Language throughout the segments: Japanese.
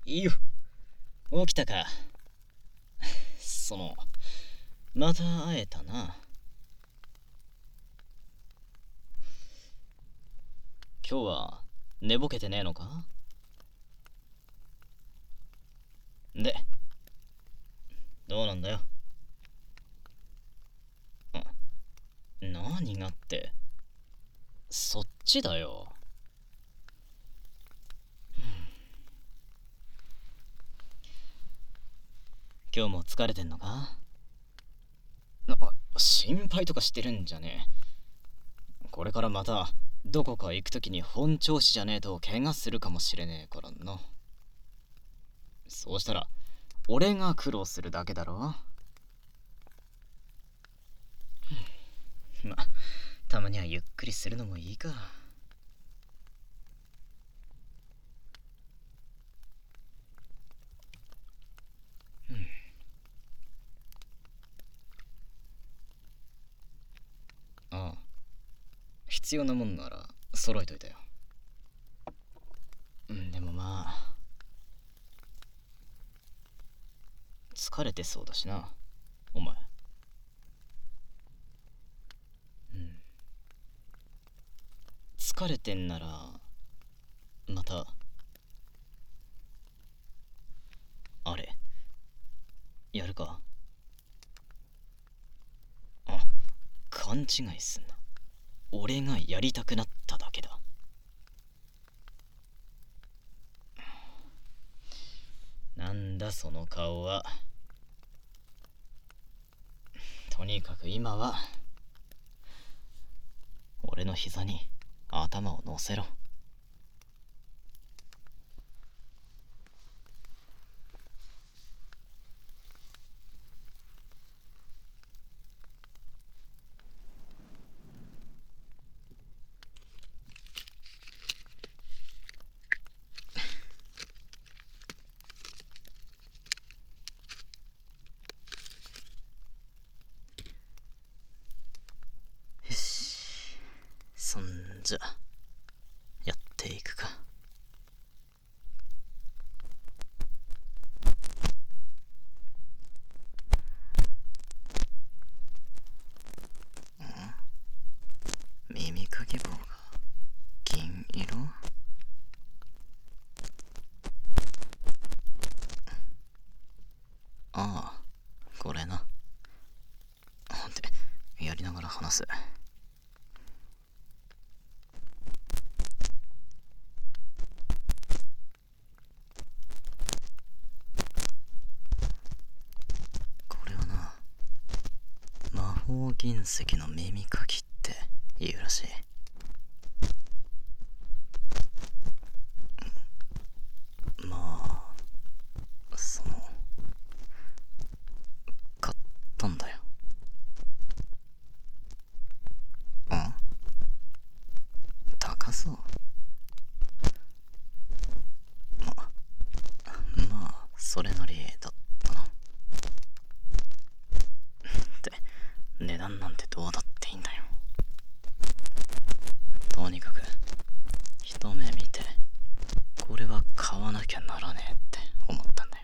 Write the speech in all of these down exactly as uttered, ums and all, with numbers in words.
いいよ。起きたか。その、また会えたな。今日は寝ぼけてねえのか？で、どうなんだよ。何がって、そっちだよ。今日も疲れてんのか？あ、心配とかしてるんじゃねえ。これからまたどこか行くときに本調子じゃねえと怪我するかもしれねえからな。そうしたら俺が苦労するだけだろ。ま、たまにはゆっくりするのもいいか。うん、ああ、必要なもんなら揃えといたよ。うん、でもまあ疲れてそうだしな、お前。うん、疲れてんならまたあれやるか？あ、勘違いすんな。俺がやりたくなっただけだ。なんだその顔は。とにかく今は俺の膝に頭を乗せろ。よし、そんじゃやっていくか。耳かき棒が銀色？ああ、これな。で、やりながら話す。これはな、魔法銀石の耳かきって言うらしい。まあその買ったんだよ。うん、高そう。ままあそれなりだったな。って値段なんてどうだっていいんだよ。とにかく一目見てこれは買わなきゃならねえって思ったんだよ。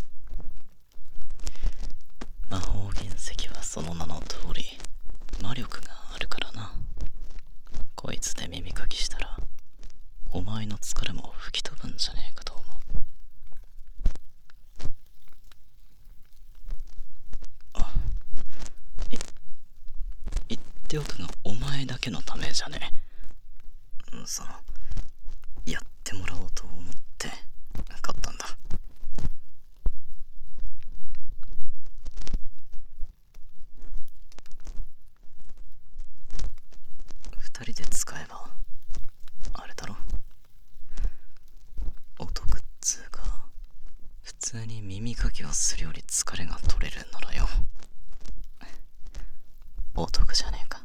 魔法原石はその名の通り魔力があるからな。こいつで耳かきしたらお前の疲れも吹き飛ぶんじゃねえかと思う。あ、い言っておくがお前だけのためじゃねえ。そのやってもらおうと思って買ったんだ。二人で使えばあれだろ、お得っつうか普通に耳かきをするより疲れが取れるならよ、お得じゃねえか。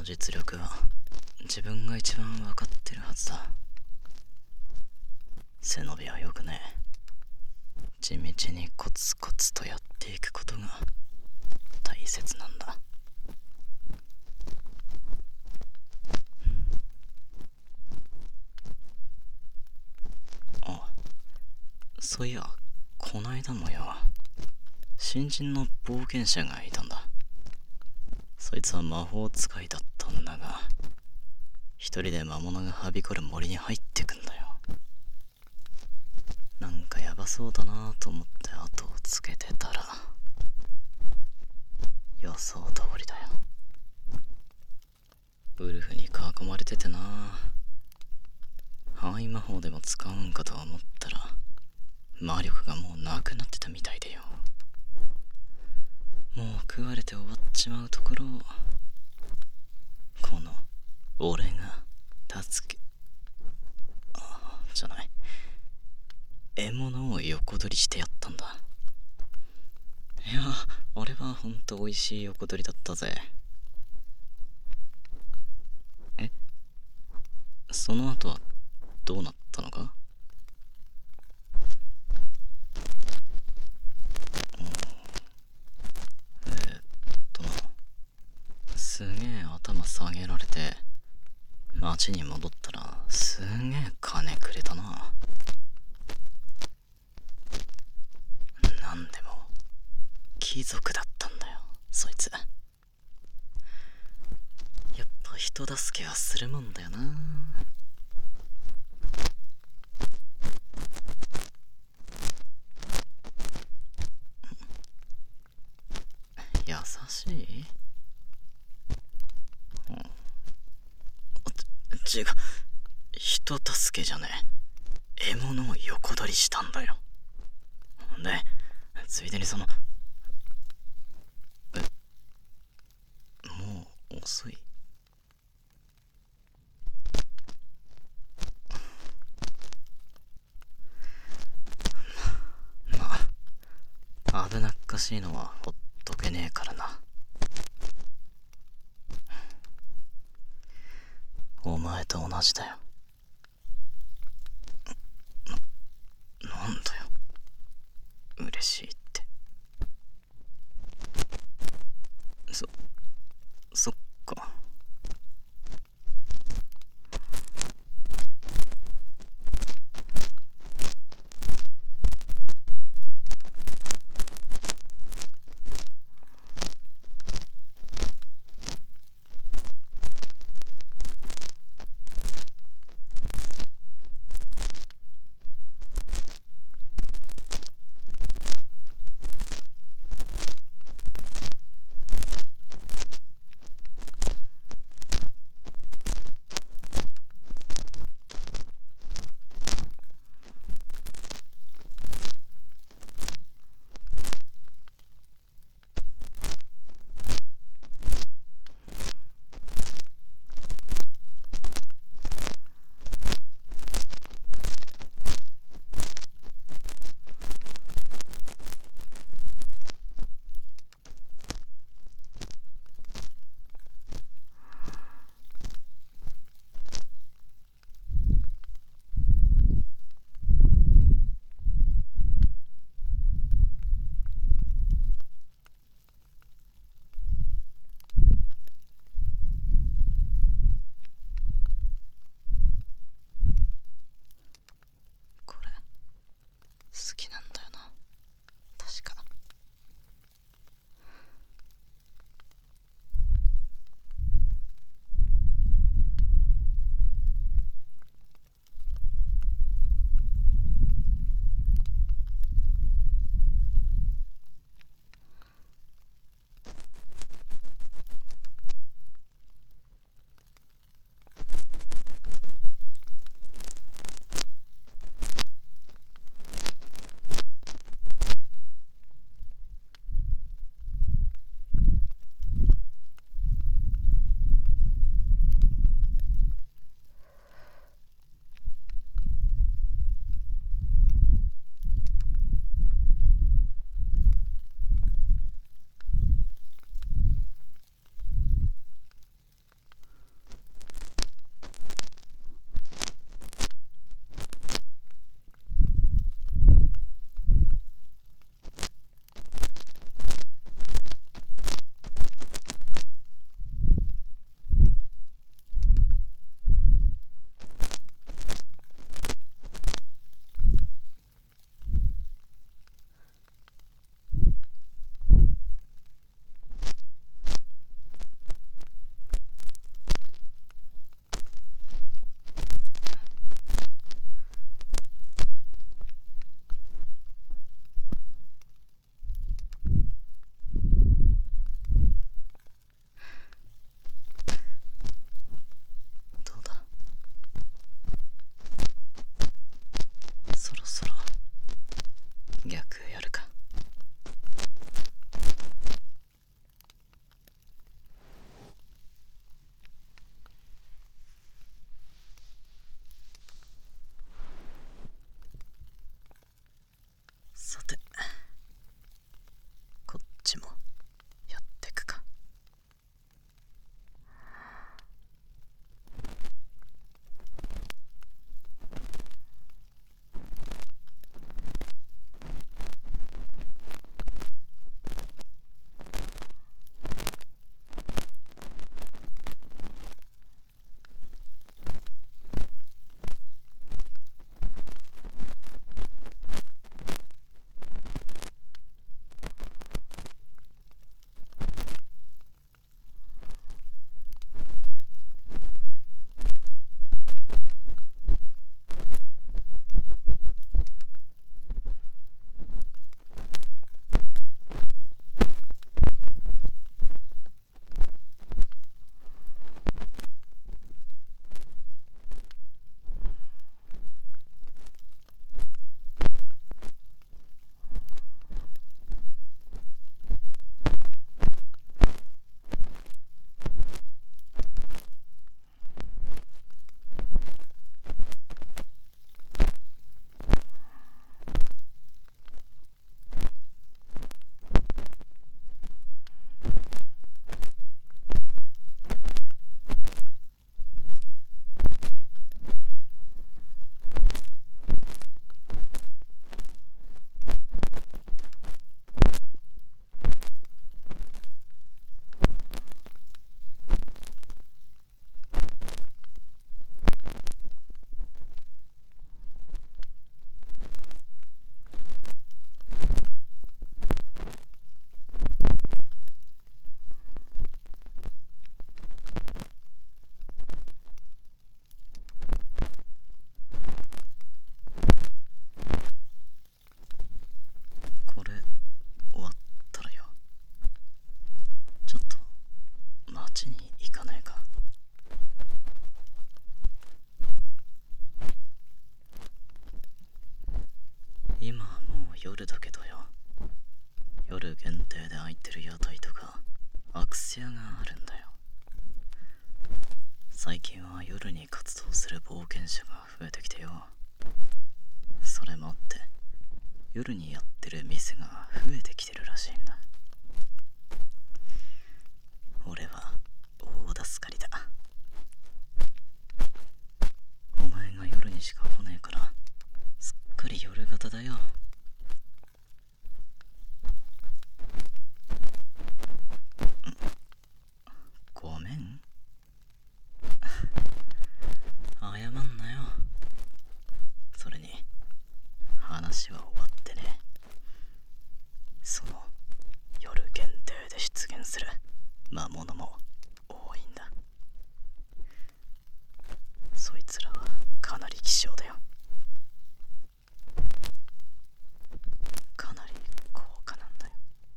の実力は自分が一番分かってるはずだ。背伸びはよくね。地道にコツコツとやっていくことが大切なんだ。あ、そういや、こないだもよ、新人の冒険者がいたんだ。そいつは魔法使いだったんだが、一人で魔物がはびこる森に入ってくんだよ。なんかヤバそうだなと思って後をつけてたら、予想通りだよ。ウルフに囲まれててな。範囲魔法でも使うんかと思ったら、魔力がもうなくなってたみたいでよ。もう食われて終わっちまうところを、この俺が助けあじゃない獲物を横取りしてやったんだ。いや、あれはほんと美味しい横取りだったぜ。え、その後はどうなったのか？えー、っとな、すげえ頭下げられて町に戻ったらすげえ金くれたな。なんでも貴族だったんだよ、そいつ。やっぱ人助けはするもんだよな。優しい？うん、ち、違う、人助けじゃねえ。獲物を横取りしたんだよ。で、ついでにその、え、もう遅い。まあ、危なっかしいのはほっとけねえからな。お前と同じだよ。な、なんだよ、嬉しいって。そ、そっか。 逆やるか。さて、こっちもやってくか。これ終わったらよ、ちょっと町に行かないか。今はもう夜だけどよ、夜限定で開いてる屋台とかアクス屋があるんだよ。最近は夜に活動する冒険者が増えてきてよ。それもあって夜にやってる店が増えてきてるらしいんだ。俺は大助かりだ。お前が夜にしか来ねえからすっかり夜型だよ。ごめん謝んなよ。それに話は終わってね。その夜限定で出現する魔物も多いんだ。そいつらはかなり希少だよ。かなり高価なんだよ。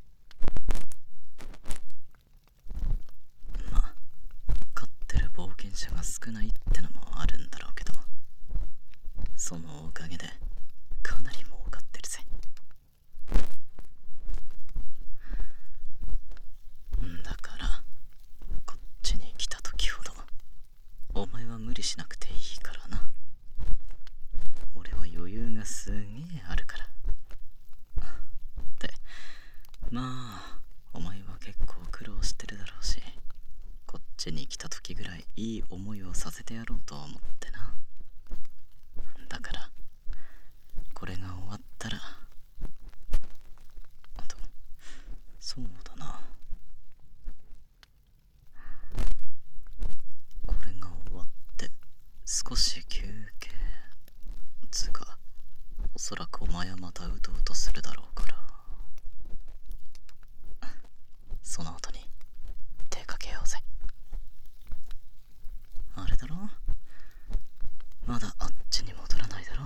まあ飼ってる冒険者が少ないってのもあるんだろうけど、そのおかげでかなり儲かってるぜ。だからこっちに来た時ほどお前は無理しなくていいからな。俺は余裕がすげえあるから。で、まあお前は結構苦労してるだろうし、こっちに来た時ぐらいいい思いをさせてやろうと思ってな。だからこれが終わったら、あとそうだな、これが終わって少し休憩つうか、おそらくお前はまたうとうとするだろうから、その後に出かけようぜ。あれだろ、まだあっちに戻らないだろ。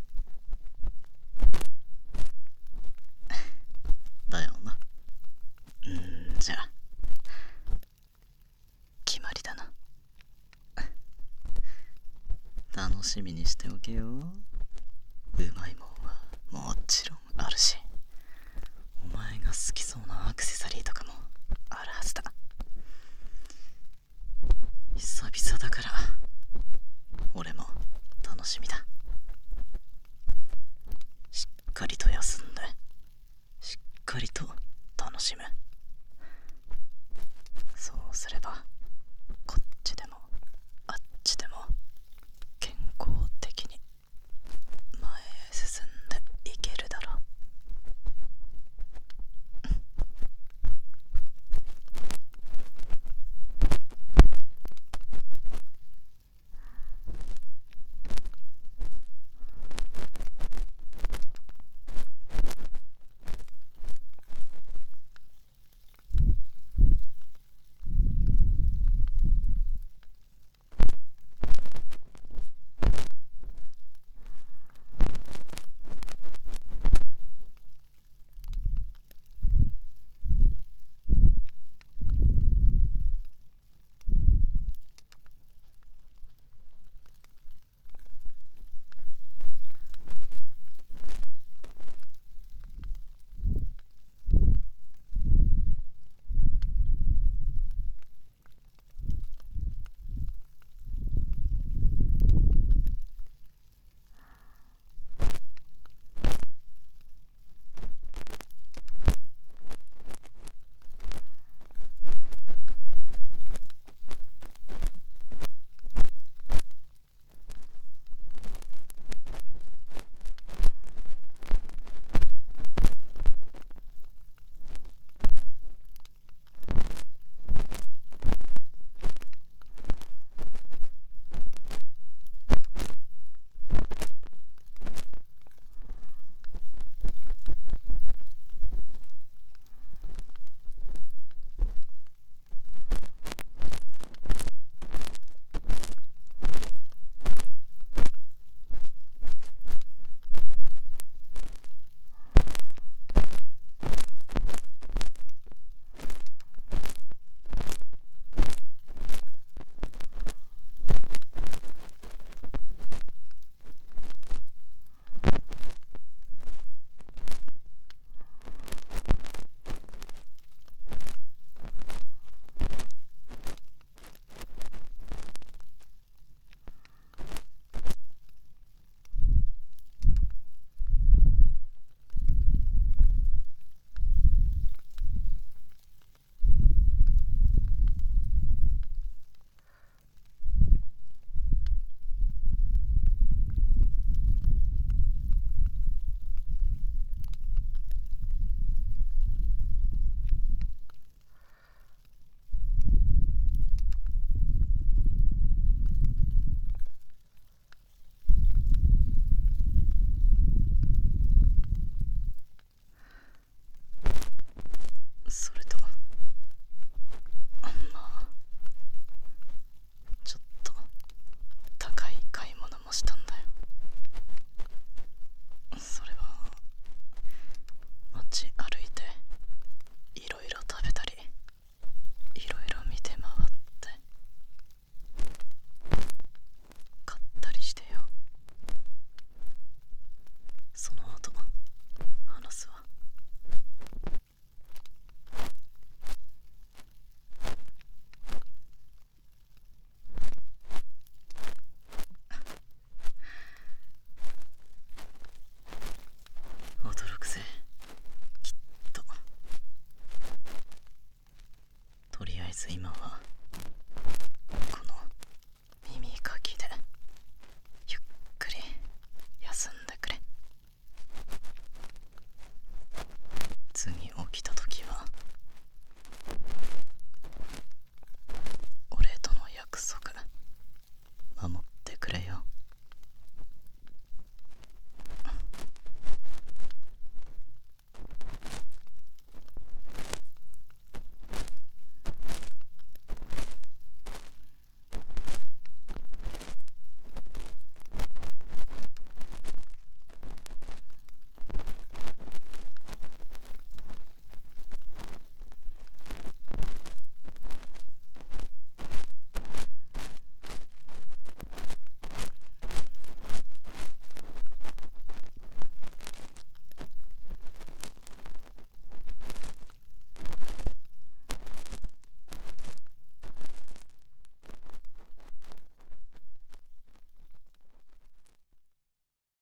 だよな。んーじゃあ決まりだな。楽しみにしておけよ。うまいもんはもちろんあるし。